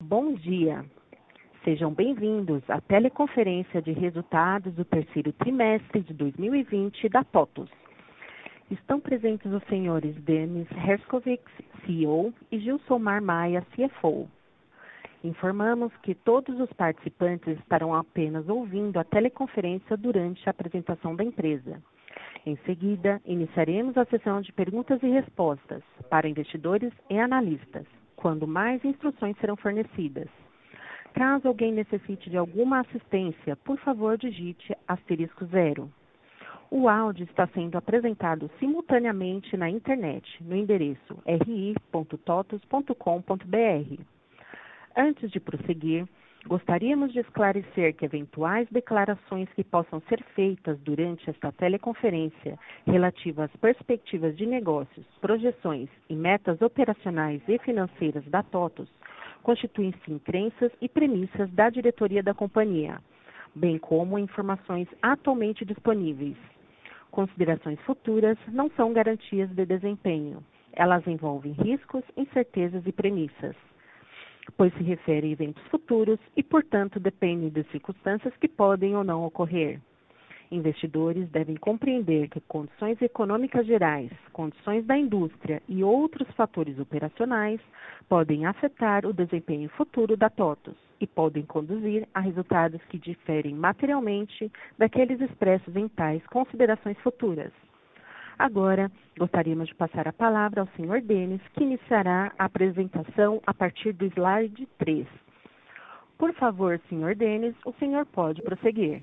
Bom dia. Sejam bem-vindos à teleconferência de resultados do terceiro trimestre de 2020 da TOTVS. Estão presentes os senhores Denis Herszkowicz, CEO, e Gilsomar Maia, CFO. Informamos que todos os participantes estarão apenas ouvindo a teleconferência durante a apresentação da empresa. Em seguida, iniciaremos a sessão de perguntas e respostas para investidores e analistas, quando mais instruções serão fornecidas. Caso alguém necessite de alguma assistência, por favor digite *0. O áudio está sendo apresentado simultaneamente na internet, no endereço ri.totvs.com.br. Antes de prosseguir, gostaríamos de esclarecer que eventuais declarações que possam ser feitas durante esta teleconferência relativas às perspectivas de negócios, projeções e metas operacionais e financeiras da TOTVS constituem-se crenças e premissas da diretoria da companhia, bem como informações atualmente disponíveis. Considerações futuras não são garantias de desempenho. Elas envolvem riscos, incertezas e premissas, pois se refere a eventos futuros e, portanto, dependem de circunstâncias que podem ou não ocorrer. Investidores devem compreender que condições econômicas gerais, condições da indústria e outros fatores operacionais podem afetar o desempenho futuro da TOTVS e podem conduzir a resultados que diferem materialmente daqueles expressos em tais considerações futuras. Agora, gostaríamos de passar a palavra ao Sr. Denis, que iniciará a apresentação a partir do slide 3. Por favor, Sr. Denis, o senhor pode prosseguir.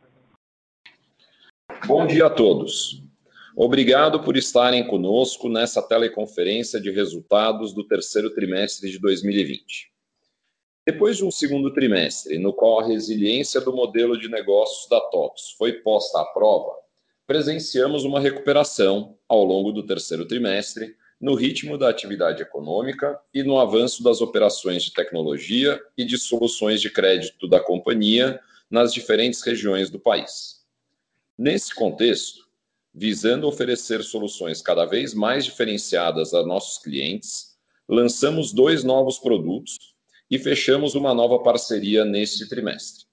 Bom dia a todos. Obrigado por estarem conosco nessa teleconferência de resultados do terceiro trimestre de 2020. Depois de um segundo trimestre, no qual a resiliência do modelo de negócios da TOTVS foi posta à prova, presenciamos uma recuperação ao longo do terceiro trimestre no ritmo da atividade econômica e no avanço das operações de tecnologia e de soluções de crédito da companhia nas diferentes regiões do país. Nesse contexto, visando oferecer soluções cada vez mais diferenciadas a nossos clientes, lançamos 2 novos produtos e fechamos uma nova parceria neste trimestre.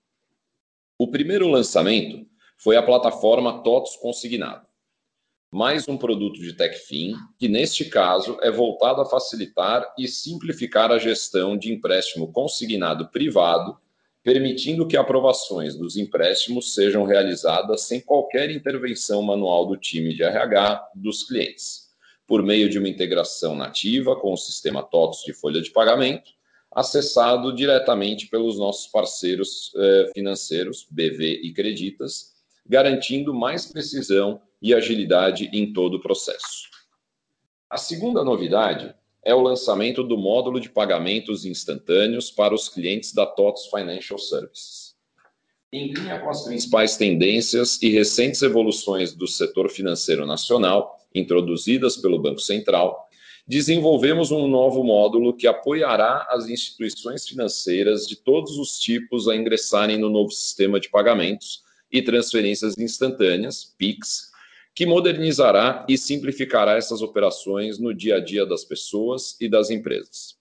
O primeiro lançamento foi a plataforma TOTVS Consignado, mais um produto de Techfin, que neste caso é voltado a facilitar e simplificar a gestão de empréstimo consignado privado, permitindo que aprovações dos empréstimos sejam realizadas sem qualquer intervenção manual do time de RH dos clientes, por meio de uma integração nativa com o sistema TOTVS de folha de pagamento, acessado diretamente pelos nossos parceiros financeiros, BV e Creditas, garantindo mais precisão e agilidade em todo o processo. A segunda novidade é o lançamento do módulo de pagamentos instantâneos para os clientes da TOTVS Financial Services. Em linha com as principais tendências e recentes evoluções do setor financeiro nacional, introduzidas pelo Banco Central, desenvolvemos um novo módulo que apoiará as instituições financeiras de todos os tipos a ingressarem no novo sistema de pagamentos e transferências instantâneas, PIX, que modernizará e simplificará essas operações no dia a dia das pessoas e das empresas.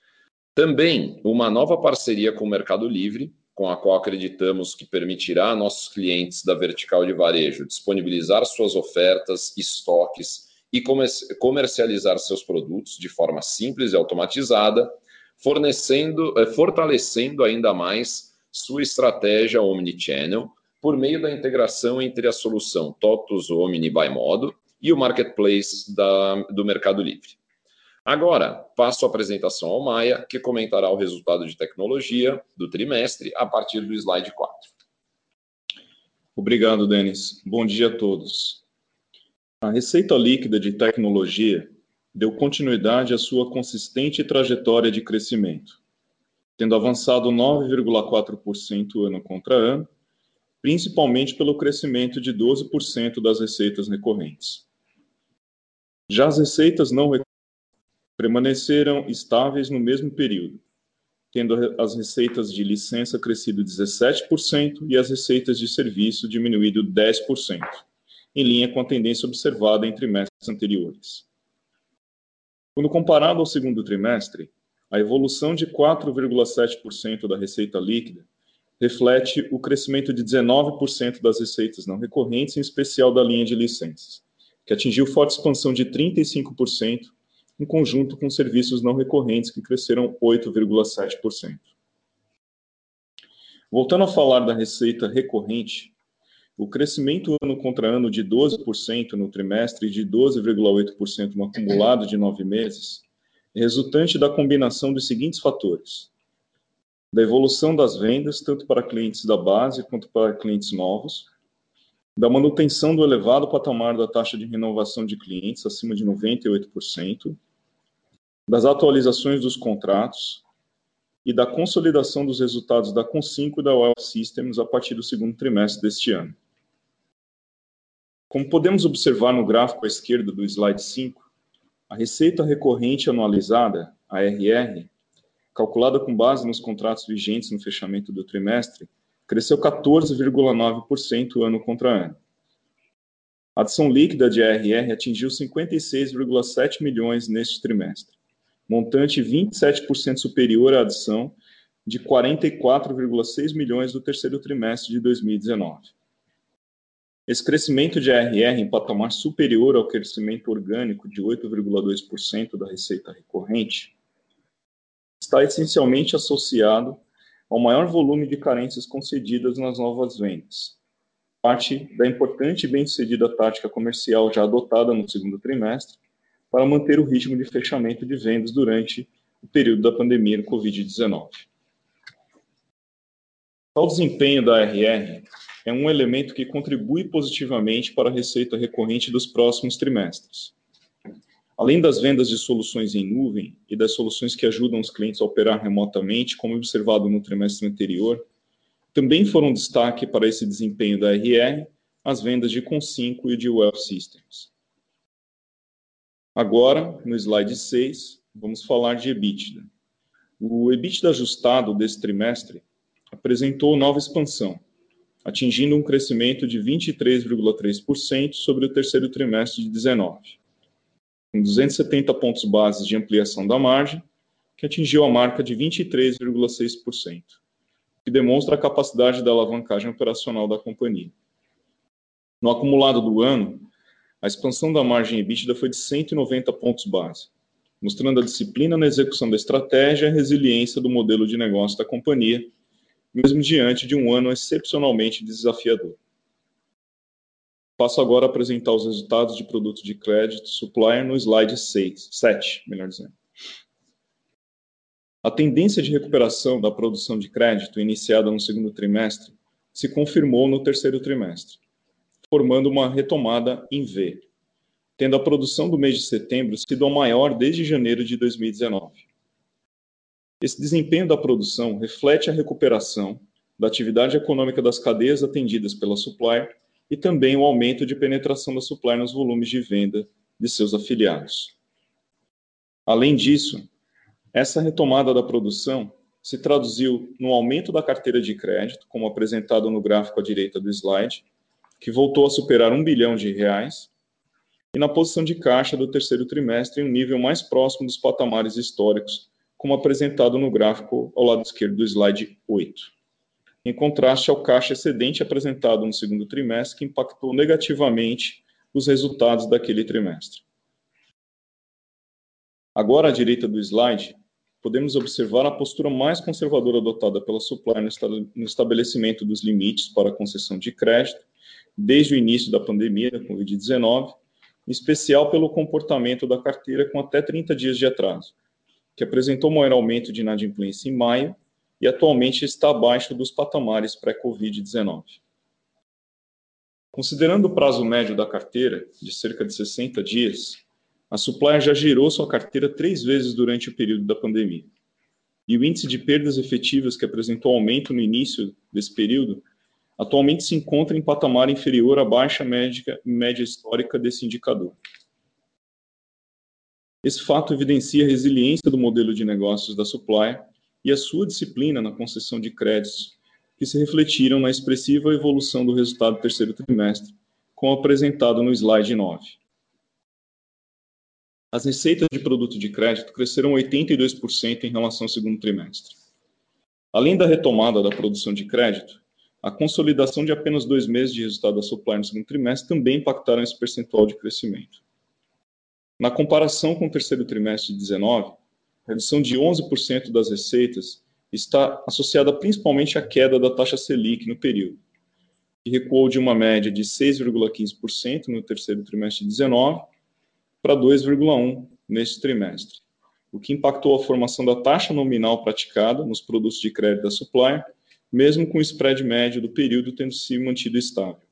Também uma nova parceria com o Mercado Livre, com a qual acreditamos que permitirá a nossos clientes da vertical de varejo disponibilizar suas ofertas, estoques e comercializar seus produtos de forma simples e automatizada, fortalecendo ainda mais sua estratégia omnichannel, por meio da integração entre a solução TOTVS Omni by Modo e o Marketplace do Mercado Livre. Agora, passo a apresentação ao Maia, que comentará o resultado de tecnologia do trimestre a partir do slide 4. Obrigado, Denis. Bom dia a todos. A receita líquida de tecnologia deu continuidade à sua consistente trajetória de crescimento, tendo avançado 9,4% ano contra ano, principalmente pelo crescimento de 12% das receitas recorrentes. Já as receitas não recorrentes permaneceram estáveis no mesmo período, tendo as receitas de licença crescido 17% e as receitas de serviço diminuído 10%, em linha com a tendência observada em trimestres anteriores. Quando comparado ao segundo trimestre, a evolução de 4,7% da receita líquida reflete o crescimento de 19% das receitas não recorrentes, em especial da linha de licenças, que atingiu forte expansão de 35%, em conjunto com serviços não recorrentes, que cresceram 8,7%. Voltando a falar da receita recorrente, o crescimento ano contra ano de 12% no trimestre e de 12,8% no acumulado de 9 meses é resultante da combinação dos seguintes fatores: da evolução das vendas, tanto para clientes da base quanto para clientes novos, da manutenção do elevado patamar da taxa de renovação de clientes, acima de 98%, das atualizações dos contratos e da consolidação dos resultados da Concinco e da Well Systems a partir do segundo trimestre deste ano. Como podemos observar no gráfico à esquerda do slide 5, a receita recorrente anualizada, a RR, calculada com base nos contratos vigentes no fechamento do trimestre, cresceu 14,9% ano contra ano. A adição líquida de ARR atingiu 56,7 milhões neste trimestre, montante 27% superior à adição de 44,6 milhões do terceiro trimestre de 2019. Esse crescimento de ARR em patamar superior ao crescimento orgânico de 8,2% da receita recorrente está essencialmente associado ao maior volume de carências concedidas nas novas vendas, parte da importante e bem-sucedida tática comercial já adotada no segundo trimestre para manter o ritmo de fechamento de vendas durante o período da pandemia do Covid-19. Tal desempenho da ARR é um elemento que contribui positivamente para a receita recorrente dos próximos trimestres. Além das vendas de soluções em nuvem e das soluções que ajudam os clientes a operar remotamente, como observado no trimestre anterior, também foram destaque para esse desempenho da ARR as vendas de Concinco e de Well Systems. Agora, no slide 6, vamos falar de EBITDA. O EBITDA ajustado desse trimestre apresentou nova expansão, atingindo um crescimento de 23,3% sobre o terceiro trimestre de 2019, com 270 pontos bases de ampliação da margem, que atingiu a marca de 23,6%, que demonstra a capacidade da alavancagem operacional da companhia. No acumulado do ano, a expansão da margem EBITDA foi de 190 pontos base, mostrando a disciplina na execução da estratégia e a resiliência do modelo de negócio da companhia, mesmo diante de um ano excepcionalmente desafiador. Passo agora a apresentar os resultados de produto de crédito supplier no slide 7. A tendência de recuperação da produção de crédito iniciada no segundo trimestre se confirmou no terceiro trimestre, formando uma retomada em V, tendo a produção do mês de setembro sido a maior desde janeiro de 2019. Esse desempenho da produção reflete a recuperação da atividade econômica das cadeias atendidas pela supplier e também o aumento de penetração da supplier nos volumes de venda de seus afiliados. Além disso, essa retomada da produção se traduziu no aumento da carteira de crédito, como apresentado no gráfico à direita do slide, que voltou a superar R$1 bilhão, e na posição de caixa do terceiro trimestre em um nível mais próximo dos patamares históricos, como apresentado no gráfico ao lado esquerdo do slide 8. Em contraste ao caixa excedente apresentado no segundo trimestre, que impactou negativamente os resultados daquele trimestre. Agora, à direita do slide, podemos observar a postura mais conservadora adotada pela supplier no estabelecimento dos limites para a concessão de crédito, desde o início da pandemia da Covid-19, em especial pelo comportamento da carteira com até 30 dias de atraso, que apresentou maior aumento de inadimplência em maio e atualmente está abaixo dos patamares pré-Covid-19. Considerando o prazo médio da carteira, de cerca de 60 dias, a supplier já girou sua carteira 3 vezes durante o período da pandemia. E o índice de perdas efetivas, que apresentou aumento no início desse período, atualmente se encontra em patamar inferior à baixa média histórica desse indicador. Esse fato evidencia a resiliência do modelo de negócios da supplier e a sua disciplina na concessão de créditos, que se refletiram na expressiva evolução do resultado do terceiro trimestre, como apresentado no slide 9. As receitas de produto de crédito cresceram 82% em relação ao segundo trimestre. Além da retomada da produção de crédito, a consolidação de apenas 2 meses de resultado da Supplier no segundo trimestre também impactaram esse percentual de crescimento. Na comparação com o terceiro trimestre de 2019, a redução de 11% das receitas está associada principalmente à queda da taxa Selic no período, que recuou de uma média de 6,15% no terceiro trimestre de 2019 para 2,1% neste trimestre, o que impactou a formação da taxa nominal praticada nos produtos de crédito da Supplier, mesmo com o spread médio do período tendo se mantido estável.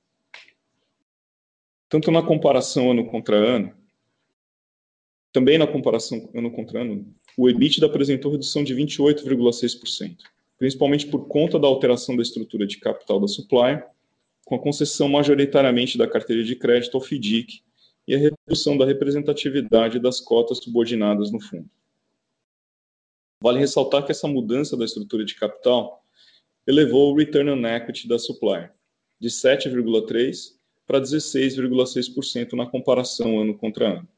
Tanto na comparação ano contra ano, também na comparação ano contra ano, o EBITDA apresentou redução de 28,6%, principalmente por conta da alteração da estrutura de capital da Supplier, com a concessão majoritariamente da carteira de crédito ao FIDIC e a redução da representatividade das cotas subordinadas no fundo. Vale ressaltar que essa mudança da estrutura de capital elevou o Return on Equity da Supplier, de 7,3% para 16,6% na comparação ano contra ano.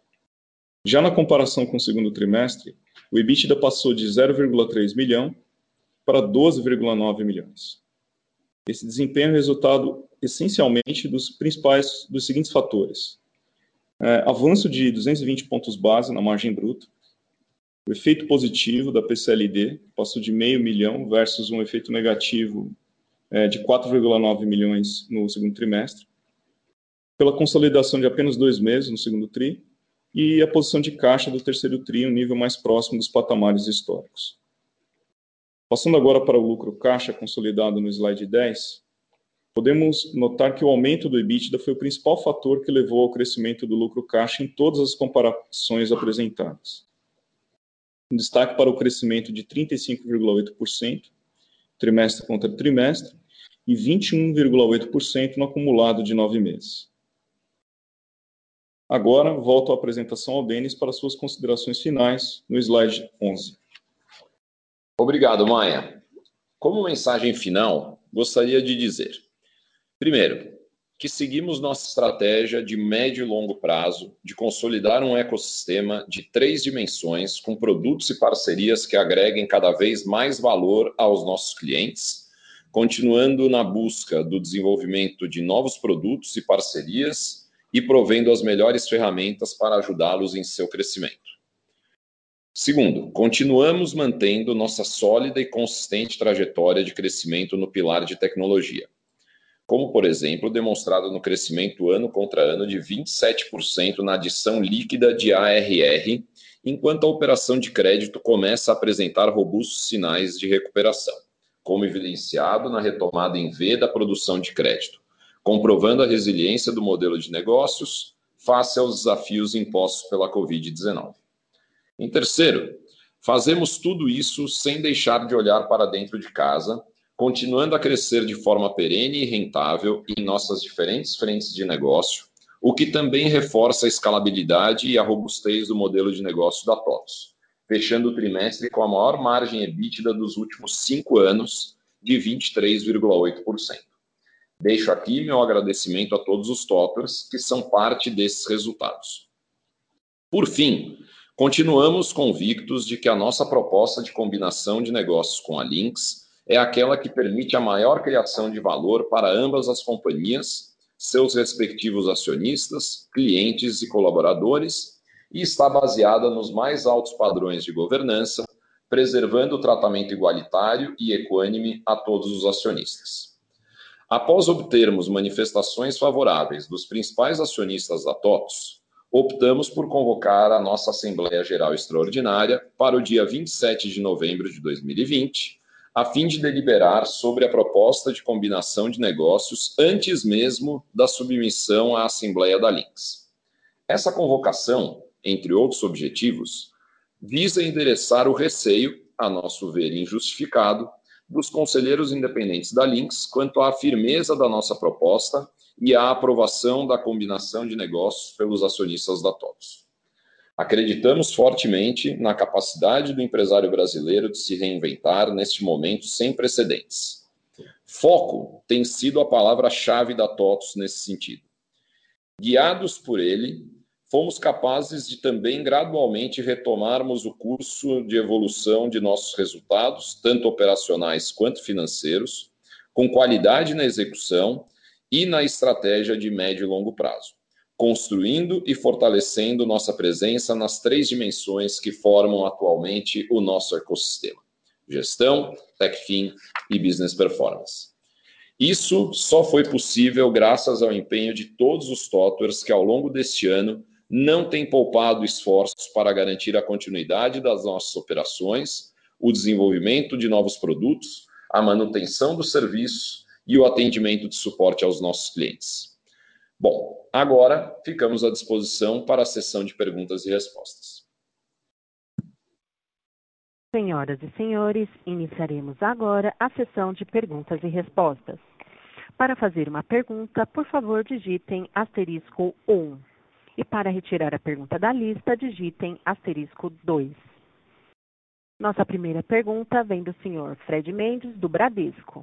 Já na comparação com o segundo trimestre, o EBITDA passou de 0,3 milhão para 12,9 milhões. Esse desempenho é resultado essencialmente dos seguintes fatores. Avanço de 220 pontos base na margem bruta, o efeito positivo da PCLD passou de meio milhão versus um efeito negativo de 4,9 milhões no segundo trimestre, pela consolidação de apenas 2 meses no segundo tri, e a posição de caixa do terceiro tri, um nível mais próximo dos patamares históricos. Passando agora para o lucro caixa consolidado no slide 10, podemos notar que o aumento do EBITDA foi o principal fator que levou ao crescimento do lucro caixa em todas as comparações apresentadas. Um destaque para o crescimento de 35,8%, trimestre contra trimestre, e 21,8% no acumulado de 9 meses. Agora, volto à apresentação ao Denis para suas considerações finais no slide 11. Obrigado, Maia. Como mensagem final, gostaria de dizer: primeiro, que seguimos nossa estratégia de médio e longo prazo de consolidar um ecossistema de 3 dimensões com produtos e parcerias que agreguem cada vez mais valor aos nossos clientes, continuando na busca do desenvolvimento de novos produtos e parcerias e provendo as melhores ferramentas para ajudá-los em seu crescimento. Segundo, continuamos mantendo nossa sólida e consistente trajetória de crescimento no pilar de tecnologia, como, por exemplo, demonstrado no crescimento ano contra ano de 27% na adição líquida de ARR, enquanto a operação de crédito começa a apresentar robustos sinais de recuperação, como evidenciado na retomada em V da produção de crédito, comprovando a resiliência do modelo de negócios face aos desafios impostos pela Covid-19. Em terceiro, fazemos tudo isso sem deixar de olhar para dentro de casa, continuando a crescer de forma perene e rentável em nossas diferentes frentes de negócio, o que também reforça a escalabilidade e a robustez do modelo de negócio da TOTVS, fechando o trimestre com a maior margem EBITDA dos últimos 5 anos, de 23,8%. Deixo aqui meu agradecimento a todos os toppers que são parte desses resultados. Por fim, continuamos convictos de que a nossa proposta de combinação de negócios com a Linx é aquela que permite a maior criação de valor para ambas as companhias, seus respectivos acionistas, clientes e colaboradores, e está baseada nos mais altos padrões de governança, preservando o tratamento igualitário e equânime a todos os acionistas. Após obtermos manifestações favoráveis dos principais acionistas da TOTVS, optamos por convocar a nossa Assembleia Geral Extraordinária para o dia 27 de novembro de 2020, a fim de deliberar sobre a proposta de combinação de negócios antes mesmo da submissão à Assembleia da Linx. Essa convocação, entre outros objetivos, visa endereçar o receio, a nosso ver injustificado, dos conselheiros independentes da Linx quanto à firmeza da nossa proposta e à aprovação da combinação de negócios pelos acionistas da TOTVS. Acreditamos fortemente na capacidade do empresário brasileiro de se reinventar neste momento sem precedentes. Foco tem sido a palavra-chave da TOTVS nesse sentido. Guiados por ele, fomos capazes de também gradualmente retomarmos o curso de evolução de nossos resultados, tanto operacionais quanto financeiros, com qualidade na execução e na estratégia de médio e longo prazo, construindo e fortalecendo nossa presença nas 3 dimensões que formam atualmente o nosso ecossistema: gestão, TechFin e Business Performance. Isso só foi possível graças ao empenho de todos os TOTWers que, ao longo deste ano, não têm poupado esforços para garantir a continuidade das nossas operações, o desenvolvimento de novos produtos, a manutenção dos serviços e o atendimento de suporte aos nossos clientes. Bom, agora ficamos à disposição para a sessão de perguntas e respostas. Senhoras e senhores, iniciaremos agora a sessão de perguntas e respostas. Para fazer uma pergunta, por favor, digitem *1. E para retirar a pergunta da lista, digitem *2. Nossa primeira pergunta vem do senhor Fred Mendes, do Bradesco.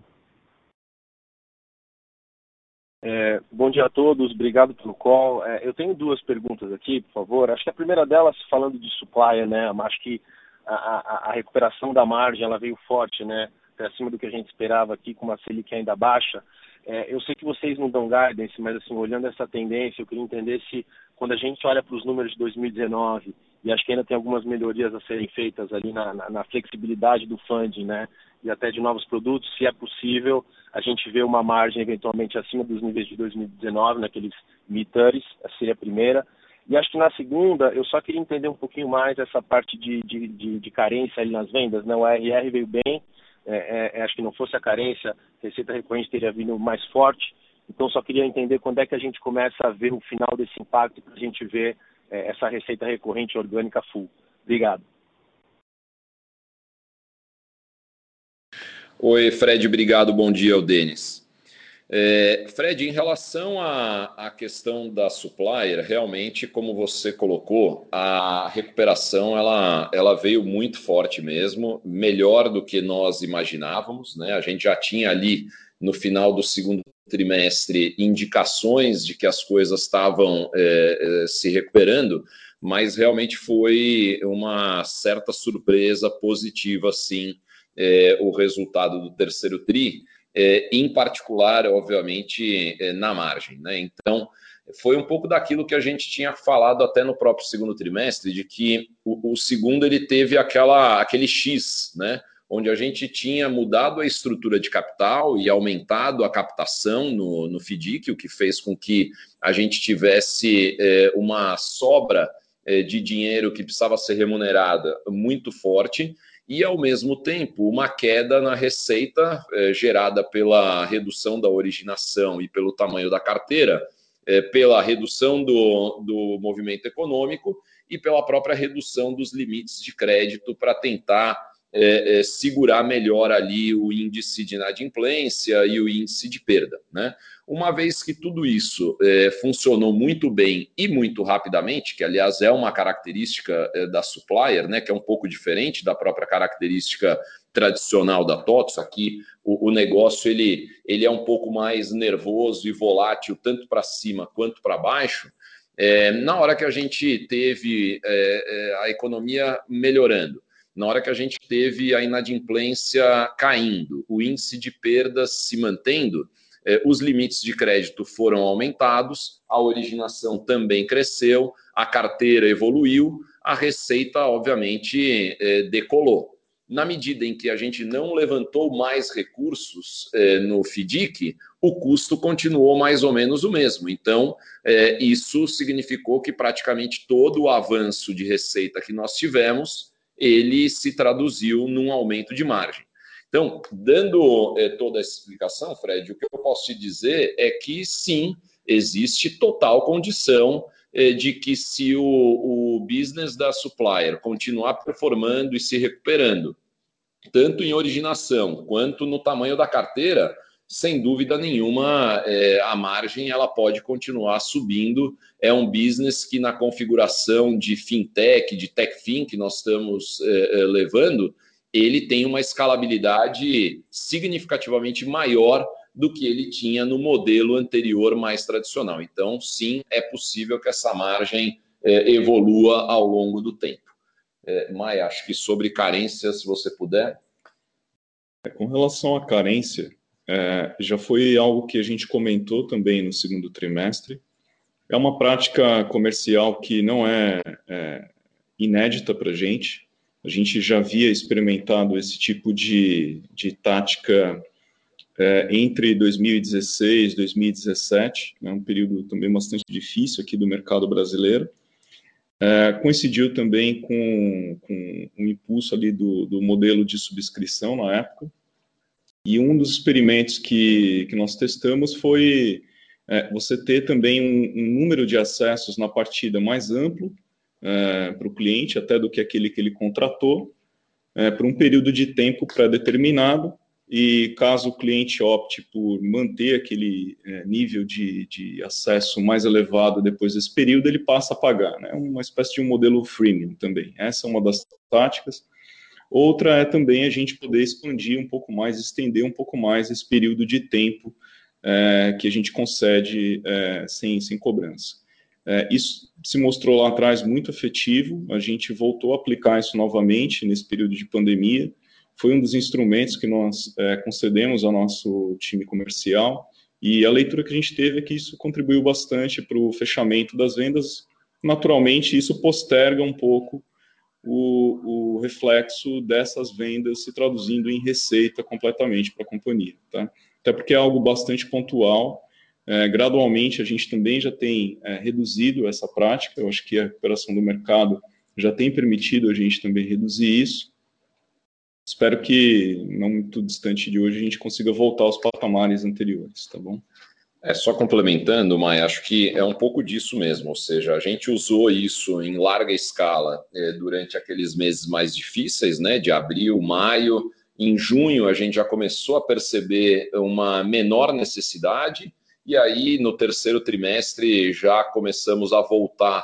Bom dia a todos, obrigado pelo call. Eu tenho 2 perguntas aqui, por favor. Acho que a primeira delas, falando de supplier, né? Acho que a recuperação da margem ela veio forte, né? Acima do que a gente esperava aqui, com uma Selic ainda baixa. Eu sei que vocês não dão guidance, mas assim, olhando essa tendência, eu queria entender se, quando a gente olha para os números de 2019, e acho que ainda tem algumas melhorias a serem feitas ali na flexibilidade do funding, né? E até de novos produtos, se é possível a gente ver uma margem eventualmente acima dos níveis de 2019, naqueles mid-30s, essa seria a primeira. E acho que na segunda, eu só queria entender um pouquinho mais essa parte de carência ali nas vendas, né? O RR veio bem, acho que não fosse a carência, a receita recorrente teria vindo mais forte, então só queria entender quando é que a gente começa a ver o final desse impacto para a gente ver essa receita recorrente orgânica full. Obrigado. Oi, Fred, obrigado, bom dia, é o Denis. Fred, em relação à questão da supplier, realmente, como você colocou, a recuperação ela veio muito forte mesmo, melhor do que nós imaginávamos, né? A gente já tinha ali, no final do segundo trimestre, indicações de que as coisas estavam se recuperando, mas realmente foi uma certa surpresa positiva, sim, o resultado do terceiro TRI, em particular, obviamente, na margem, né? Então, foi um pouco daquilo que a gente tinha falado até no próprio segundo trimestre, de que o segundo ele teve aquele X, né? Onde a gente tinha mudado a estrutura de capital e aumentado a captação no FIDIC, o que fez com que a gente tivesse uma sobra de dinheiro que precisava ser remunerada muito forte, e, ao mesmo tempo, uma queda na receita gerada pela redução da originação e pelo tamanho da carteira, pela redução do movimento econômico e pela própria redução dos limites de crédito para tentar segurar melhor ali o índice de inadimplência e o índice de perda, né? Uma vez que tudo isso funcionou muito bem e muito rapidamente, que aliás é uma característica da supplier, né, que é um pouco diferente da própria característica tradicional da TOTVS. Aqui o negócio ele é um pouco mais nervoso e volátil, tanto para cima quanto para baixo. Na hora que a gente teve a economia melhorando, na hora que a gente teve a inadimplência caindo, o índice de perdas se mantendo, os limites de crédito foram aumentados, a originação também cresceu, a carteira evoluiu, a receita, obviamente, decolou. Na medida em que a gente não levantou mais recursos no FIDIC, o custo continuou mais ou menos o mesmo. Então, isso significou que praticamente todo o avanço de receita que nós tivemos, ele se traduziu num aumento de margem. Então, dando toda essa explicação, Fred, o que eu posso te dizer é que, sim, existe total condição de que, se o business da supplier continuar performando e se recuperando, tanto em originação quanto no tamanho da carteira, sem dúvida nenhuma, a margem ela pode continuar subindo. É um business que, na configuração de fintech, de techfin que nós estamos levando, ele tem uma escalabilidade significativamente maior do que ele tinha no modelo anterior mais tradicional. Então, sim, é possível que essa margem evolua ao longo do tempo. Maia, acho que sobre carência, se você puder. Com relação à carência, já foi algo que a gente comentou também no segundo trimestre. É uma prática comercial que não é inédita para a gente. A gente já havia experimentado esse tipo de tática entre 2016 e 2017, um período também bastante difícil aqui do mercado brasileiro. Coincidiu também com um impulso ali do modelo de subscrição na época. E um dos experimentos que nós testamos foi você ter também um número de acessos na partida mais amplo para o cliente, até do que aquele que ele contratou, por um período de tempo pré-determinado, e caso o cliente opte por manter aquele nível de acesso mais elevado depois desse período, ele passa a pagar, né? Uma espécie de um modelo freemium também. Essa é uma das táticas. Outra é também a gente poder expandir um pouco mais, estender um pouco mais esse período de tempo que a gente concede sem cobrança. Isso se mostrou lá atrás muito efetivo, a gente voltou a aplicar isso novamente nesse período de pandemia, foi um dos instrumentos que nós concedemos ao nosso time comercial, e a leitura que a gente teve é que isso contribuiu bastante para o fechamento das vendas. Naturalmente, isso posterga um pouco o reflexo dessas vendas se traduzindo em receita completamente para a companhia, tá? Até porque é algo bastante pontual. Gradualmente, a gente também já tem reduzido essa prática. Eu acho que a recuperação do mercado já tem permitido a gente também reduzir isso. Espero que, não muito distante de hoje, a gente consiga voltar aos patamares anteriores, tá bom? Só complementando, Maia, acho que é um pouco disso mesmo, ou seja, a gente usou isso em larga escala durante aqueles meses mais difíceis, né, de abril, maio. Em junho, a gente já começou a perceber uma menor necessidade, e aí no terceiro trimestre já começamos a voltar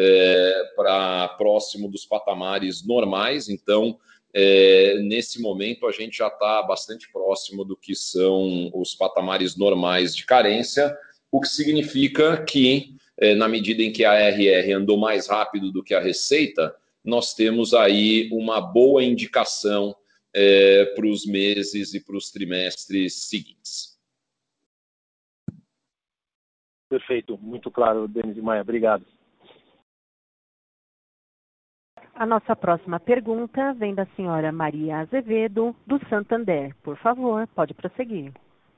para próximo dos patamares normais. Então, nesse momento a gente já está bastante próximo do que são os patamares normais de carência, o que significa que, na medida em que a RR andou mais rápido do que a receita, nós temos aí uma boa indicação para os meses e para os trimestres seguintes. Perfeito, muito claro, Denis e Maia, obrigado. A nossa próxima pergunta vem da senhora Maria Azevedo, do Santander. Por favor, pode prosseguir.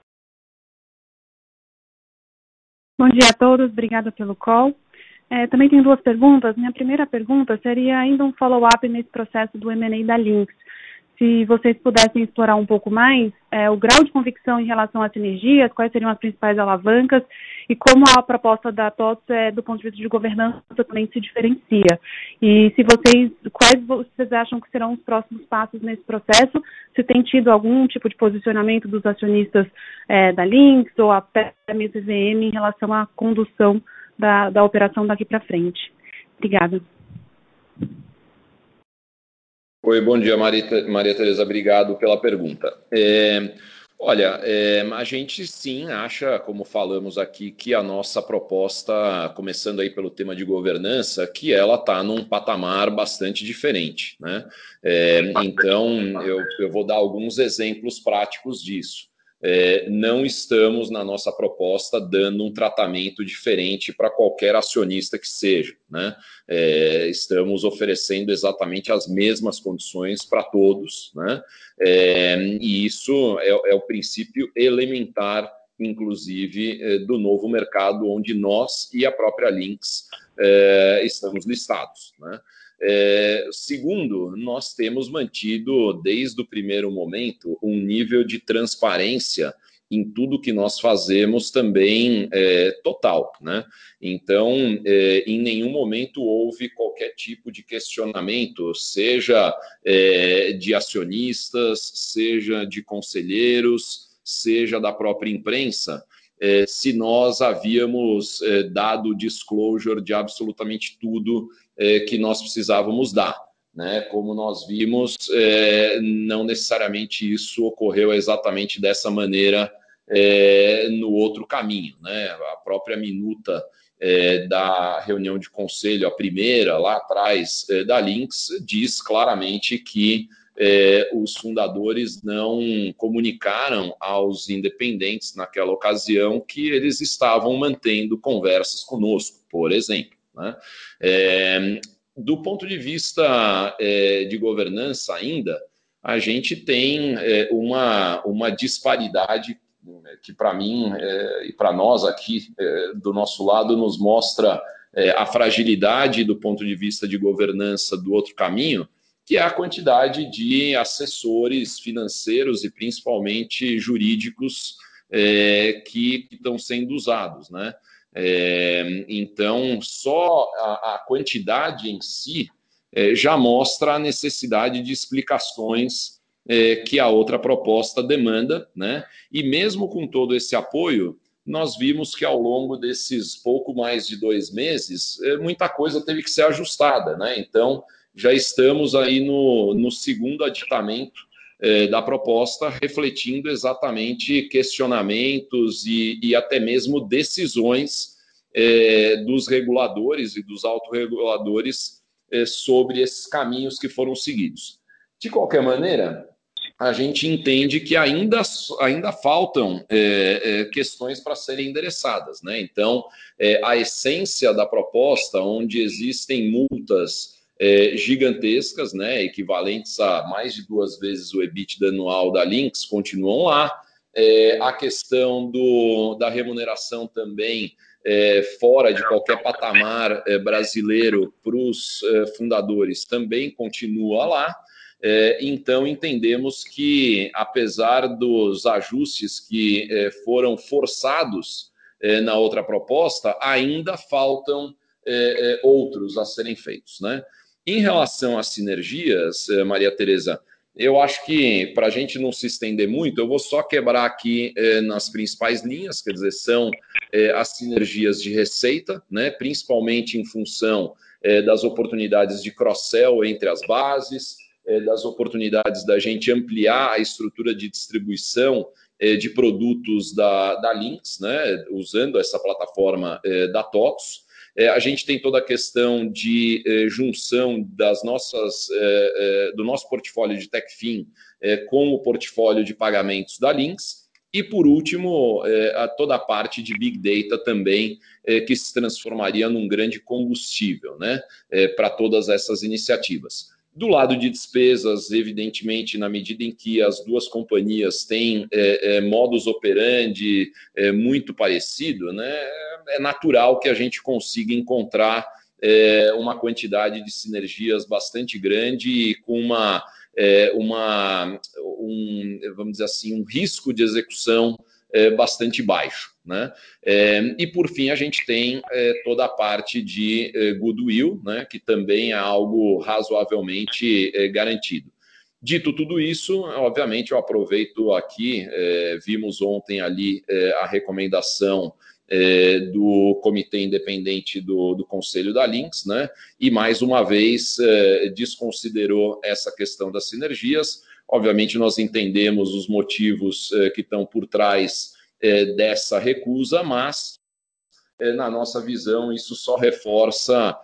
Bom dia a todos, obrigada pelo call. Também tenho duas perguntas. Minha primeira pergunta seria ainda um follow-up nesse processo do M&A da Linx. Se vocês pudessem explorar um pouco mais o grau de convicção em relação às sinergias, quais seriam as principais alavancas e como a proposta da TOTVS, do ponto de vista de governança, também se diferencia. E quais vocês acham que serão os próximos passos nesse processo? Se tem tido algum tipo de posicionamento dos acionistas da Linx ou até mesmo CVM em relação à condução da operação daqui para frente. Obrigada. Oi, bom dia, Maria Tereza, obrigado pela pergunta. Olha, a gente sim acha, como falamos aqui, que a nossa proposta, começando aí pelo tema de governança, que ela está num patamar bastante diferente, né? Então, eu vou dar alguns exemplos práticos disso. Não estamos, na nossa proposta, dando um tratamento diferente para qualquer acionista que seja, né? Estamos oferecendo exatamente as mesmas condições para todos, né? E isso é o princípio elementar, inclusive, do novo mercado, onde nós e a própria Linx estamos listados, né? Segundo, nós temos mantido, desde o primeiro momento, um nível de transparência em tudo que nós fazemos também total, né? Então, em nenhum momento houve qualquer tipo de questionamento, seja de acionistas, seja de conselheiros, seja da própria imprensa, se nós havíamos dado disclosure de absolutamente tudo que nós precisávamos dar, né? Como nós vimos, não necessariamente isso ocorreu exatamente dessa maneira no outro caminho, né? A própria minuta da reunião de conselho, a primeira lá atrás da Lynx, diz claramente que os fundadores não comunicaram aos independentes naquela ocasião que eles estavam mantendo conversas conosco, por exemplo, né? Do ponto de vista de governança ainda, a gente tem uma disparidade que para mim e para nós aqui do nosso lado nos mostra a fragilidade do ponto de vista de governança do outro caminho, que é a quantidade de assessores financeiros e principalmente jurídicos que estão sendo usados, né? Então, só a quantidade em si já mostra a necessidade de explicações que a outra proposta demanda, né? E mesmo com todo esse apoio, nós vimos que ao longo desses pouco mais de 2 meses, muita coisa teve que ser ajustada, né? Então, já estamos aí no segundo aditamento da proposta, refletindo exatamente questionamentos e até mesmo decisões dos reguladores e dos autorreguladores sobre esses caminhos que foram seguidos. De qualquer maneira, a gente entende que ainda faltam questões para serem endereçadas, né? Então, a essência da proposta, onde existem multas gigantescas, né, equivalentes a mais de 2 vezes o EBITDA anual da Lynx, continuam lá. A questão da remuneração também fora de qualquer patamar brasileiro para os fundadores também continua lá. Então, entendemos que, apesar dos ajustes que foram forçados na outra proposta, ainda faltam outros a serem feitos, né? Em relação às sinergias, Maria Tereza, eu acho que, para a gente não se estender muito, eu vou só quebrar aqui nas principais linhas, quer dizer, são as sinergias de receita, né, principalmente em função das oportunidades de cross-sell entre as bases, das oportunidades da gente ampliar a estrutura de distribuição de produtos da Lynx, né, usando essa plataforma da TOTVS. A gente tem toda a questão de junção do nosso portfólio de TechFin com o portfólio de pagamentos da Lynx. E, por último, toda a parte de Big Data também, que se transformaria num grande combustível, né, para todas essas iniciativas. Do lado de despesas, evidentemente, na medida em que as duas companhias têm modus operandi muito parecido, né, é natural que a gente consiga encontrar uma quantidade de sinergias bastante grande e com vamos dizer assim, um risco de execução bastante baixo, né? E, por fim, a gente tem toda a parte de goodwill, né, que também é algo razoavelmente garantido. Dito tudo isso, obviamente, eu aproveito aqui, vimos ontem ali a recomendação do Comitê Independente do Conselho da Lynx, né? E, mais uma vez, desconsiderou essa questão das sinergias. Obviamente, nós entendemos os motivos que estão por trás dessa recusa, mas, na nossa visão, isso só reforça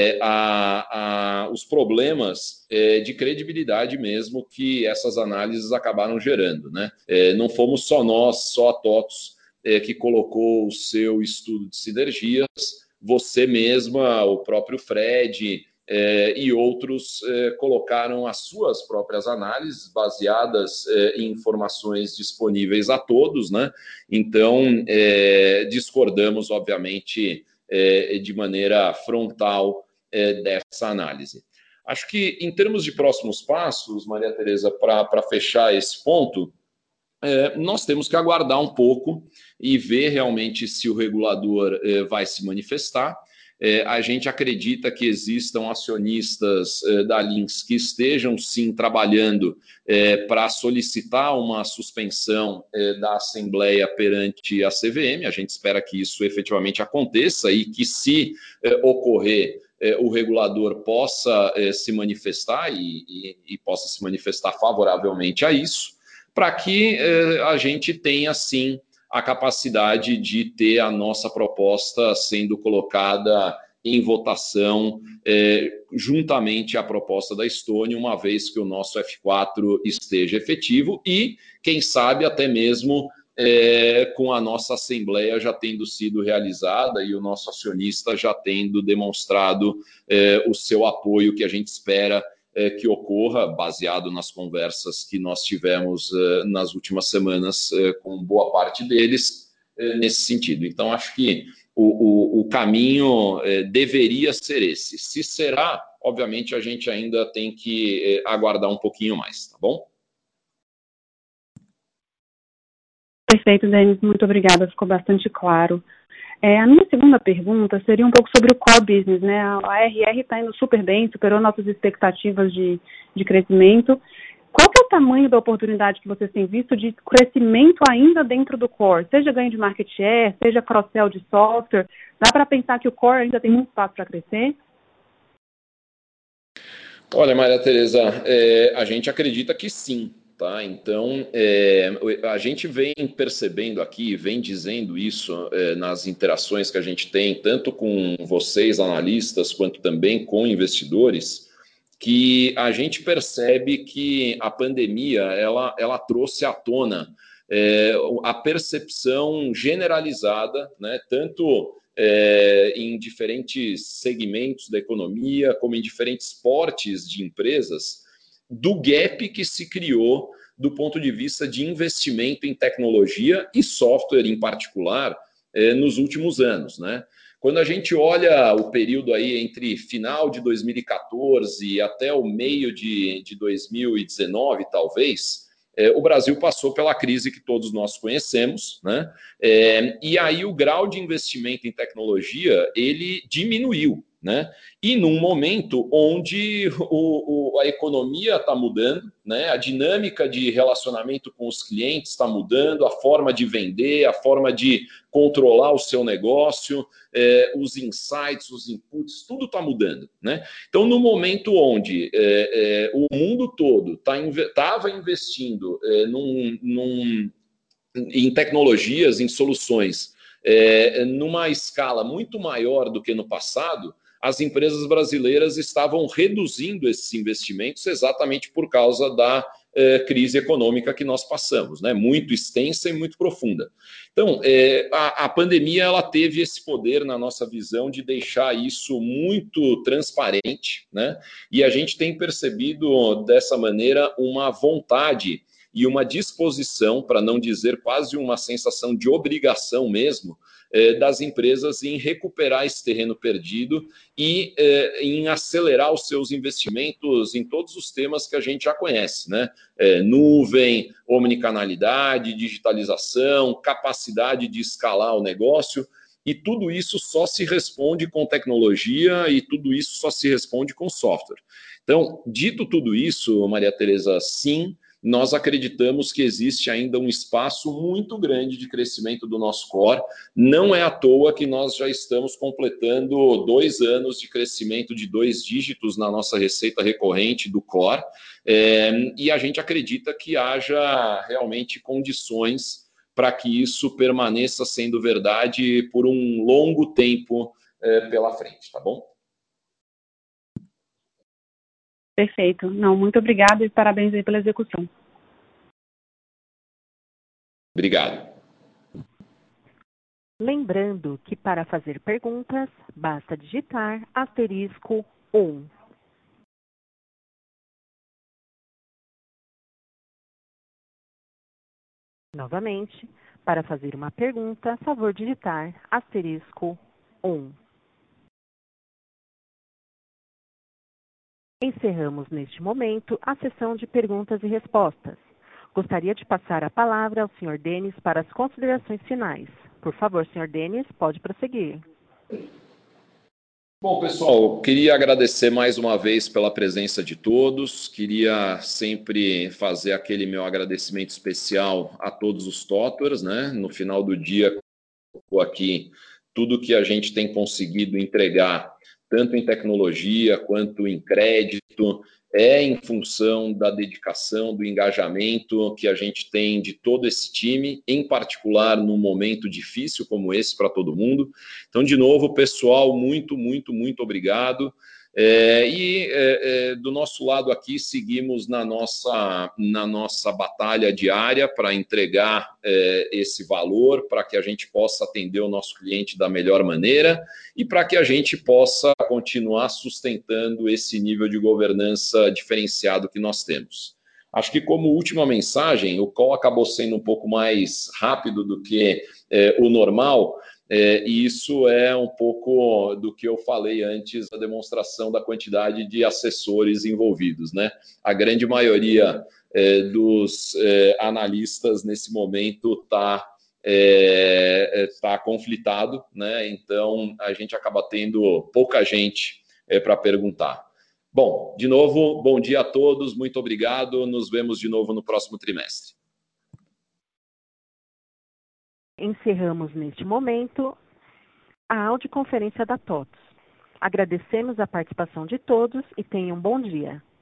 os problemas de credibilidade mesmo que essas análises acabaram gerando, né? Não fomos só nós, só a TOTVS, que colocou o seu estudo de sinergias, você mesma, o próprio Fred e outros colocaram as suas próprias análises baseadas em informações disponíveis a todos, né? Então, discordamos, obviamente, de maneira frontal dessa análise. Acho que, em termos de próximos passos, Maria Tereza, para fechar esse ponto, nós temos que aguardar um pouco e ver realmente se o regulador vai se manifestar. A gente acredita que existam acionistas da Lynx que estejam, sim, trabalhando para solicitar uma suspensão da Assembleia perante a CVM. A gente espera que isso efetivamente aconteça e que, se ocorrer, o regulador possa se manifestar e possa se manifestar favoravelmente a isso, para que a gente tenha, sim, a capacidade de ter a nossa proposta sendo colocada em votação juntamente à proposta da Estônia, uma vez que o nosso F4 esteja efetivo e, quem sabe, até mesmo com a nossa Assembleia já tendo sido realizada e o nosso acionista já tendo demonstrado o seu apoio, que a gente espera que ocorra, baseado nas conversas que nós tivemos nas últimas semanas com boa parte deles, nesse sentido. Então, acho que o caminho deveria ser esse. Se será, obviamente, a gente ainda tem que aguardar um pouquinho mais, tá bom? Perfeito, Denis, muito obrigada, ficou bastante claro. A minha segunda pergunta seria um pouco sobre o core business, né? A RR está indo super bem, superou nossas expectativas de crescimento. Qual que é o tamanho da oportunidade que vocês têm visto de crescimento ainda dentro do core? Seja ganho de market share, seja cross-sell de software, dá para pensar que o core ainda tem muito espaço para crescer? Olha, Maria Tereza, a gente acredita que sim. Tá? Então, a gente vem percebendo aqui, vem dizendo isso nas interações que a gente tem, tanto com vocês, analistas, quanto também com investidores, que a gente percebe que a pandemia ela trouxe à tona a percepção generalizada, né, tanto em diferentes segmentos da economia, como em diferentes portes de empresas, do gap que se criou do ponto de vista de investimento em tecnologia e software em particular nos últimos anos, né? Quando a gente olha o período aí entre final de 2014 até o meio de 2019, talvez, o Brasil passou pela crise que todos nós conhecemos, né? E aí o grau de investimento em tecnologia, ele diminuiu, né? E num momento onde a economia está mudando, né? A dinâmica de relacionamento com os clientes está mudando, a forma de vender, a forma de controlar o seu negócio, os insights, os inputs, tudo está mudando, né? Então, no momento onde o mundo todo estava investindo em tecnologias, em soluções, numa escala muito maior do que no passado, as empresas brasileiras estavam reduzindo esses investimentos exatamente por causa da crise econômica que nós passamos, né? Muito extensa e muito profunda. Então, a pandemia ela teve esse poder, na nossa visão, de deixar isso muito transparente, né? E a gente tem percebido dessa maneira uma vontade e uma disposição, para não dizer quase uma sensação de obrigação mesmo, das empresas em recuperar esse terreno perdido e em acelerar os seus investimentos em todos os temas que a gente já conhece, né? Nuvem, omnicanalidade, digitalização, capacidade de escalar o negócio, e tudo isso só se responde com tecnologia e tudo isso só se responde com software. Então, dito tudo isso, Maria Tereza, sim, nós acreditamos que existe ainda um espaço muito grande de crescimento do nosso core. Não é à toa que nós já estamos completando 2 anos de crescimento de 2 dígitos na nossa receita recorrente do core, e a gente acredita que haja realmente condições para que isso permaneça sendo verdade por um longo tempo pela frente, tá bom? Perfeito. Não, muito obrigada e parabéns aí pela execução. Obrigado. Lembrando que para fazer perguntas, basta digitar *1. Novamente, para fazer uma pergunta, favor digitar *1. Encerramos neste momento a sessão de perguntas e respostas. Gostaria de passar a palavra ao Sr. Denis para as considerações finais. Por favor, Sr. Denis, pode prosseguir. Bom, pessoal, queria agradecer mais uma vez pela presença de todos. Queria sempre fazer aquele meu agradecimento especial a todos os Totvers, né? No final do dia, aqui, tudo que a gente tem conseguido entregar, tanto em tecnologia quanto em crédito, é em função da dedicação, do engajamento que a gente tem de todo esse time, em particular num momento difícil como esse para todo mundo. Então, de novo, pessoal, muito, muito, muito obrigado. Do nosso lado aqui, seguimos na nossa batalha diária para entregar esse valor, para que a gente possa atender o nosso cliente da melhor maneira e para que a gente possa continuar sustentando esse nível de governança diferenciado que nós temos. Acho que como última mensagem, o call acabou sendo um pouco mais rápido do que o normal, e isso é um pouco do que eu falei antes, a demonstração da quantidade de assessores envolvidos, né? A grande maioria dos analistas nesse momento está conflitado, né? Então a gente acaba tendo pouca gente para perguntar. Bom, de novo, bom dia a todos, muito obrigado, nos vemos de novo no próximo trimestre. Encerramos neste momento a audioconferência da TOTVS. Agradecemos a participação de todos e tenham um bom dia.